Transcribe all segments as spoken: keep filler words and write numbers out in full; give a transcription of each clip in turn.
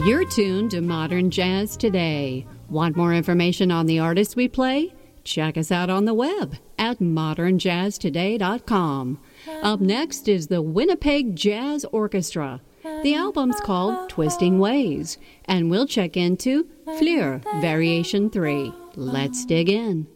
You're tuned to Modern Jazz Today. Want more information on the artists we play? Check us out on the web at modern jazz today dot com. Up next is the Winnipeg Jazz Orchestra. The album's called Twisting Ways, and we'll check into Fleur Variation three. Let's dig in.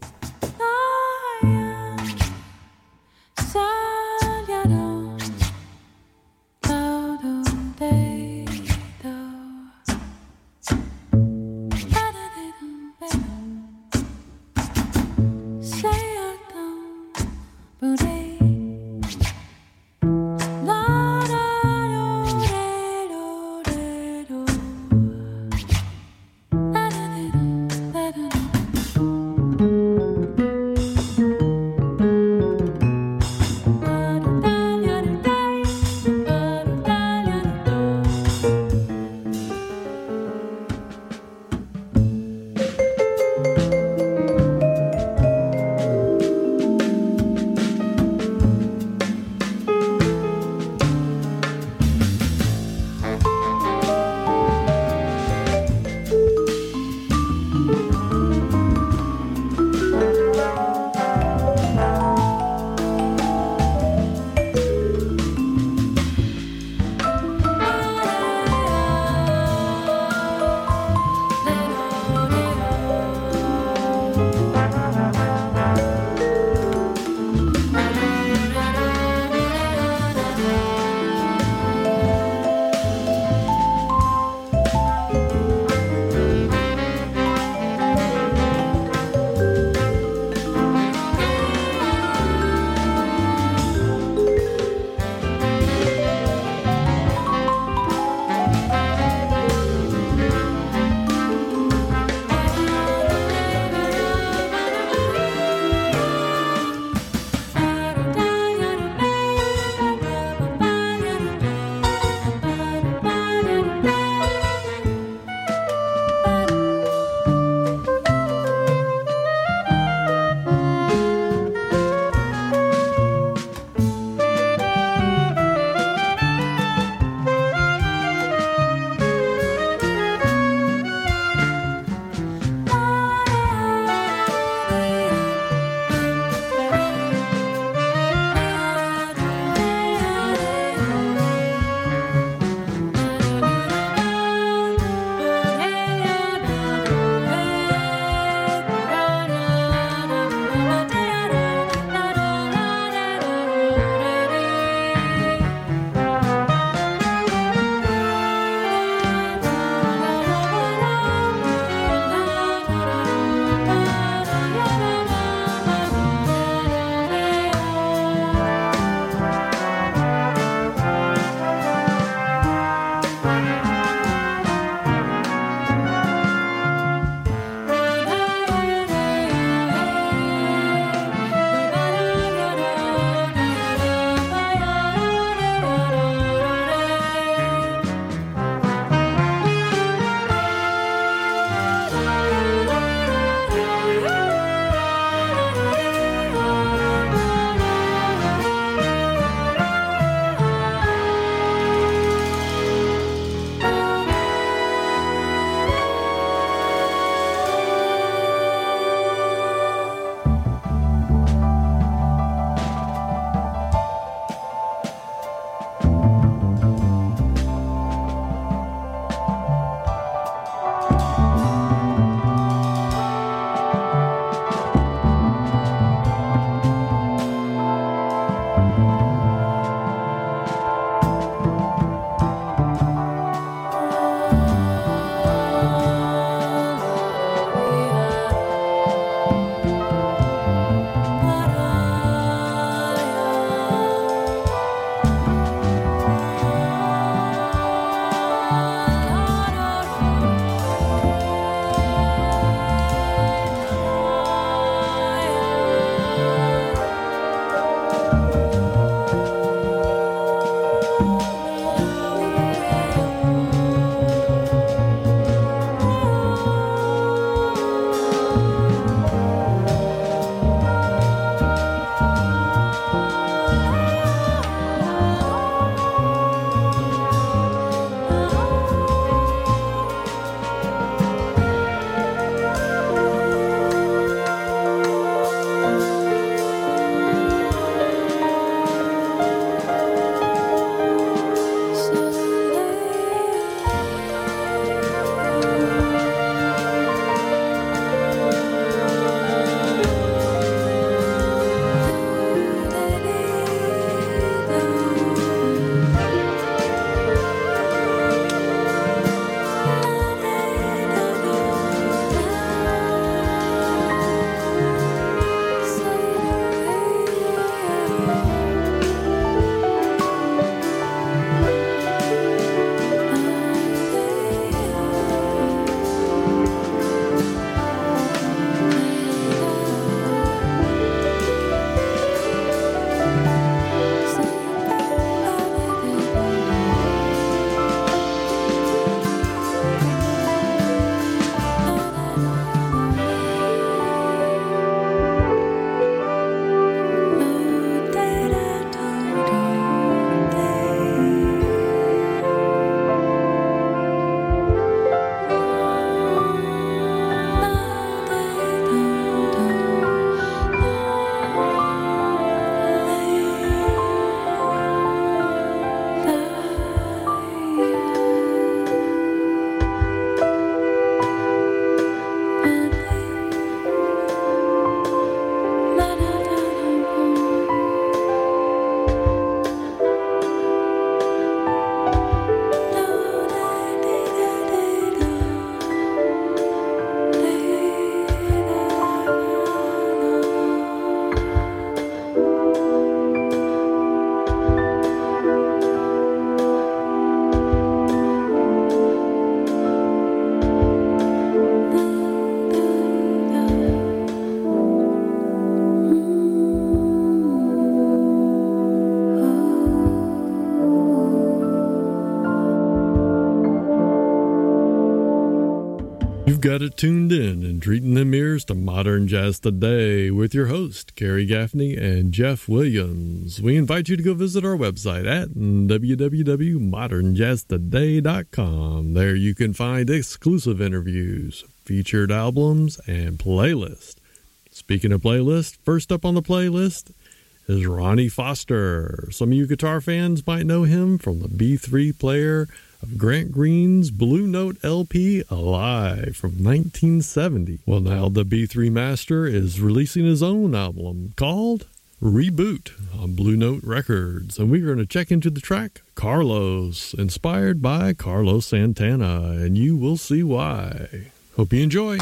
You've got it tuned in and treating them ears to Modern Jazz Today with your host, Gary Gaffney and Jeff Williams. We invite you to go visit our website at w w w dot modern jazz today dot com. There you can find exclusive interviews, featured albums, and playlists. Speaking of playlist, first up on the playlist is Ronnie Foster. Some of you guitar fans might know him from the B three player of Grant Green's Blue Note L P Alive from nineteen seventy. Well, now the B three Master is releasing his own album called Reboot on Blue Note Records, and we're going to check into the track Carlos, inspired by Carlos Santana, and you will see why. Hope you enjoy.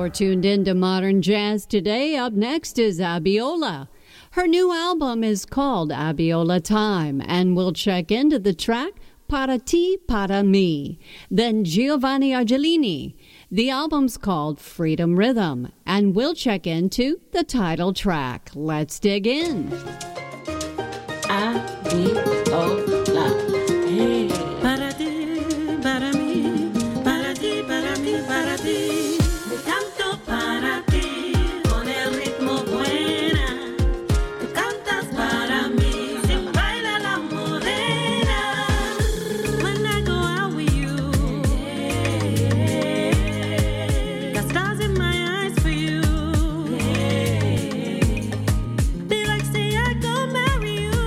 You're tuned in to Modern Jazz Today. Up next is Abiola. Her new album is called Abiola Time, and we'll check into the track Para Ti, Para Mi. Then Giovanni Argelini. The album's called Freedom Rhythm, and we'll check into the title track. Let's dig in. Abiola. Hey. Para ti, para mí, para ti, para mí, para ti. Me canto para ti, con el ritmo buena. Tú cantas para mí, sin baila la morena. When I go out with you, got stars in my eyes for you. Be like, say I go marry you.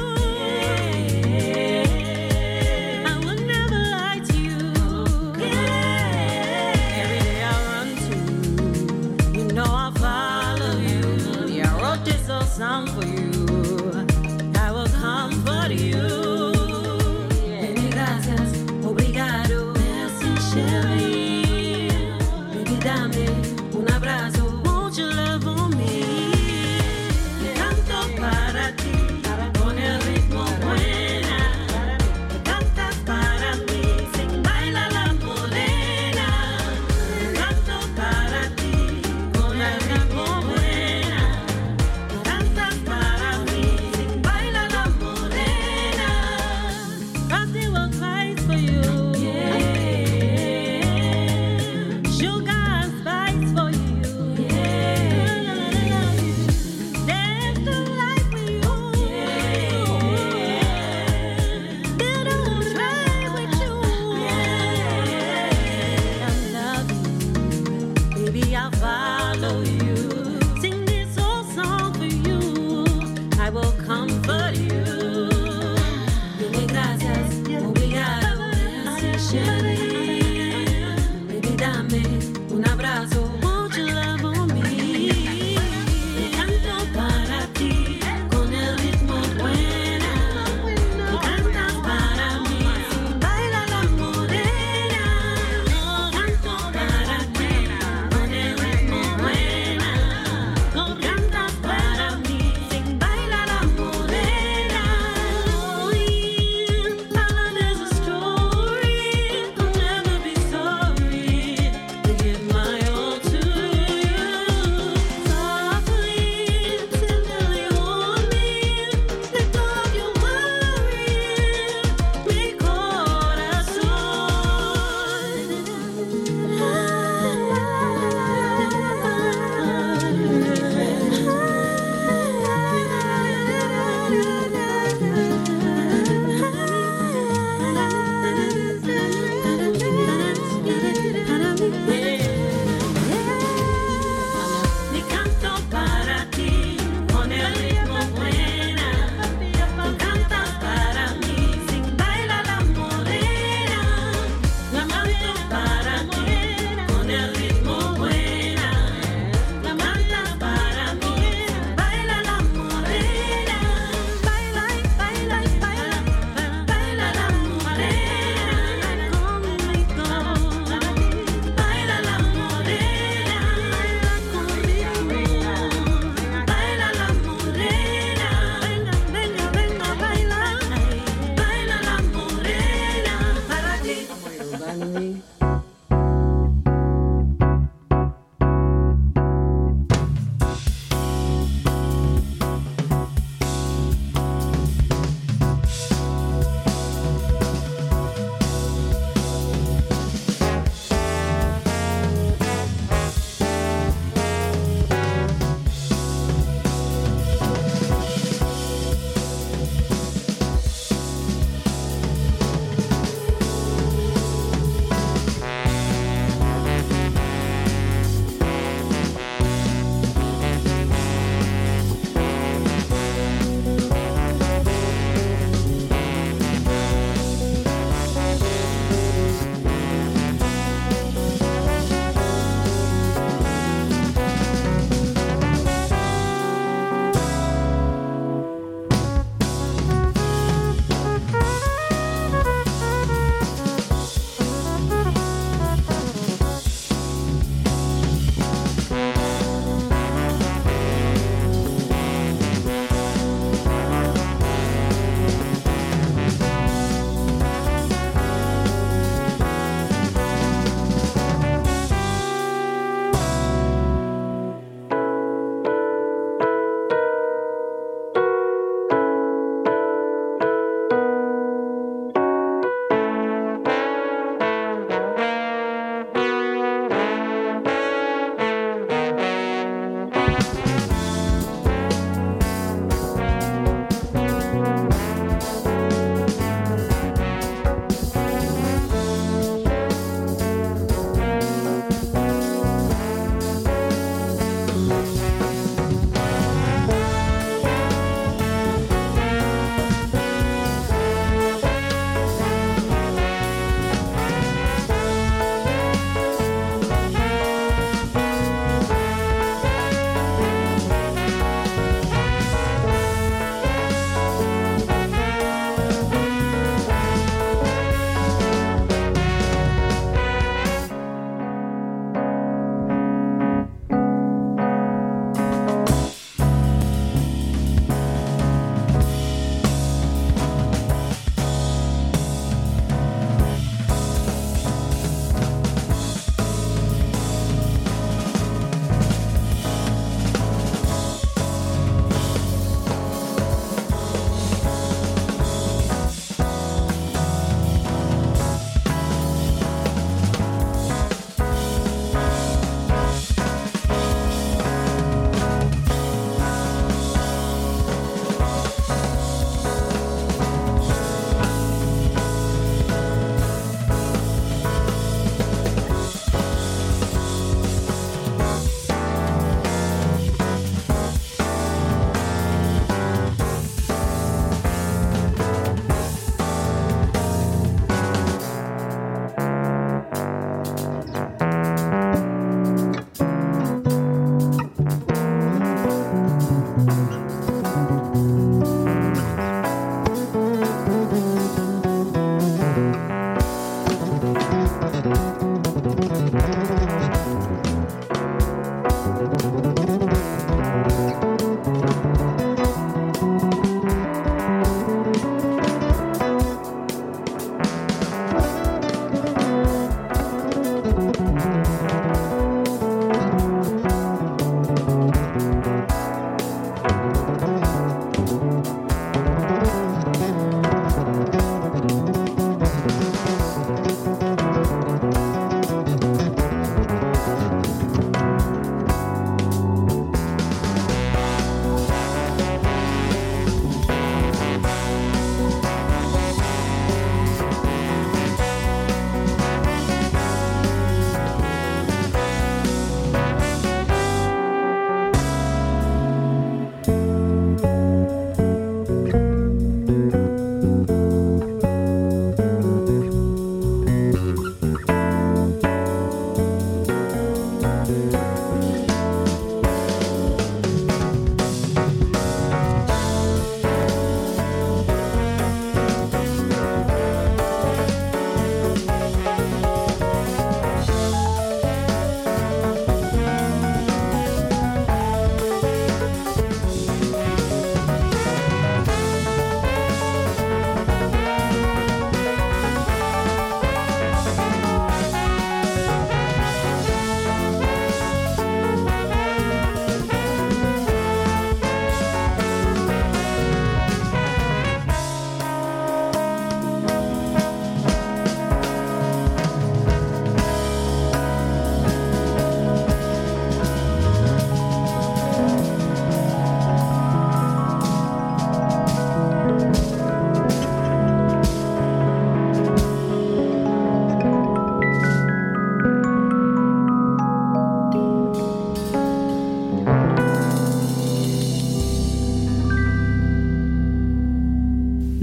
I would never lie to you. Every day I run to you. You know I'll follow you. Yeah, I wrote this old song for you. I will come for you. Baby, gracias, obrigado. Merci, chérie. Baby, dame un abrazo. Won't you love on me? Canto para ti, con el ritmo buena. Cantas para mí, sin baila la morena. Canto para ti, con el ritmo buena. Cantas para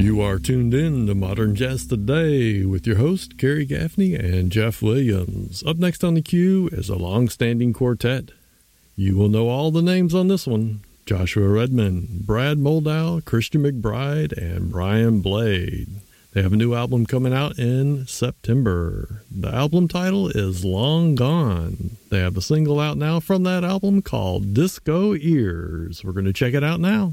You are tuned in to Modern Jazz Today with your host, Kerry Gaffney and Jeff Williams. Up next on the queue is a long-standing quartet. You will know all the names on this one. Joshua Redman, Brad Moldow, Christian McBride, and Brian Blade. They have a new album coming out in September. The album title is Long Gone. They have a single out now from that album called Disco Ears. We're going to check it out now.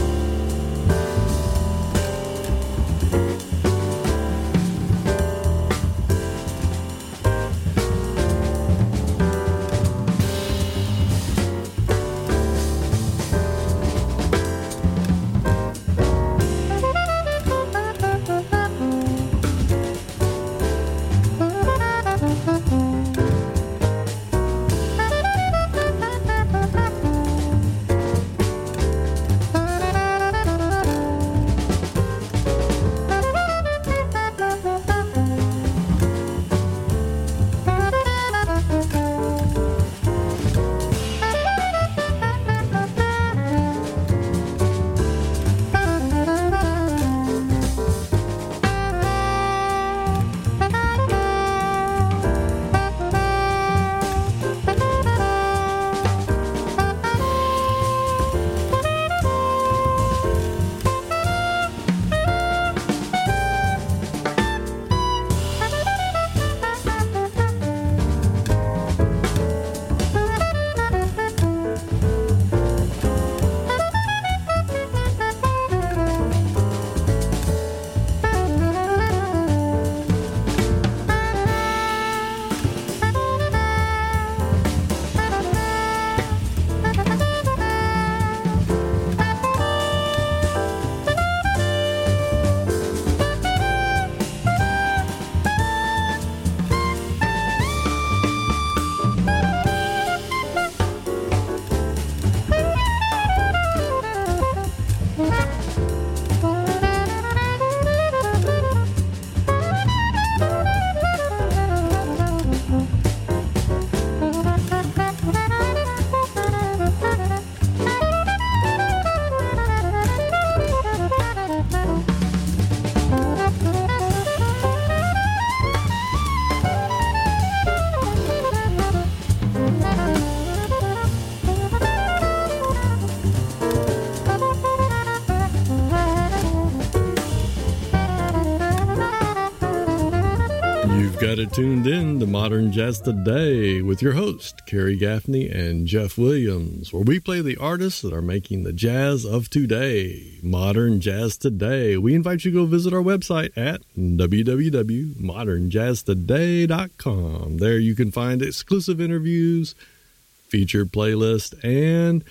Got it tuned in to Modern Jazz Today with your host, Kerry Gaffney and Jeff Williams, where we play the artists that are making the jazz of today. Modern Jazz Today. We invite you to go visit our website at w w w dot modern jazz today dot com. There you can find exclusive interviews, featured playlists, and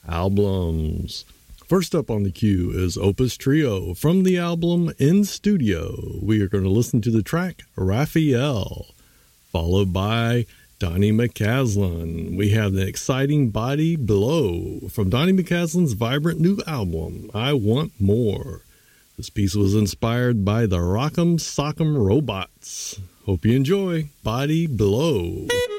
albums. First up on the queue is Opus Trio from the album In Studio. We are going to listen to the track Raphael, followed by Donnie McCaslin. We have the exciting Body Blow from Donnie McCaslin's vibrant new album, I Want More. This piece was inspired by the Rock'em Sock'em Robots. Hope you enjoy Body Blow.